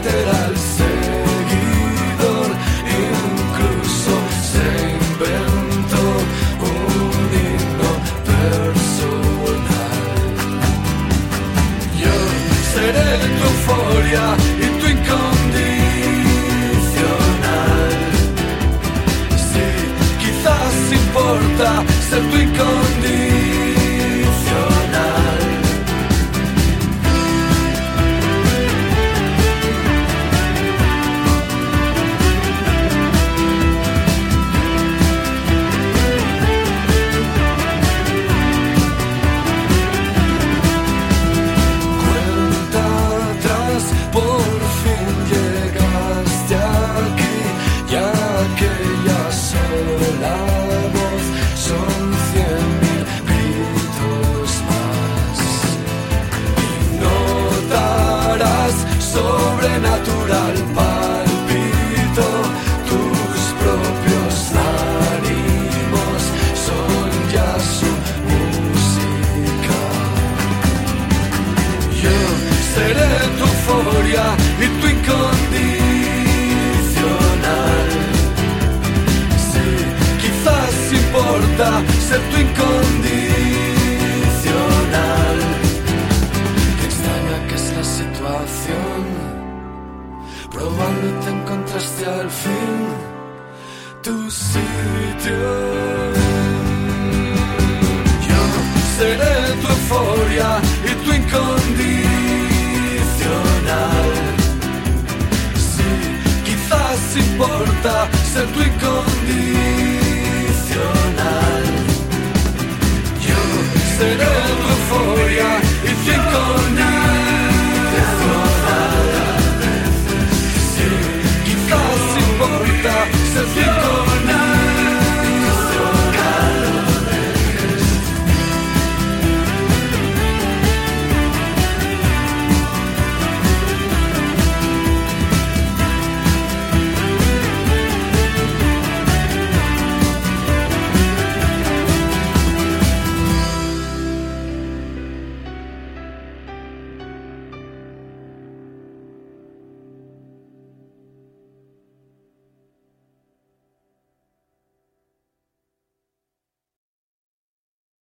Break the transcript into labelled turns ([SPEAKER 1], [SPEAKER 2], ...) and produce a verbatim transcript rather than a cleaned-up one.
[SPEAKER 1] meter al seguidor. Incluso se inventó un himno personal. Yo seré tu euforia y tu incondicional. Sí, quizás importa ser tu incondicional. Sobrenatural palpito, tus propios ánimos son ya su música. Yo seré tu euforia y tu incondicional. Sí, quizás importa ser tu incondicional. Qué extraña que es la situación. Probando te encontraste al fin tu sitio. Yo seré tu euforia y tu incondicional. Sí, quizás importa ser tu incondicional.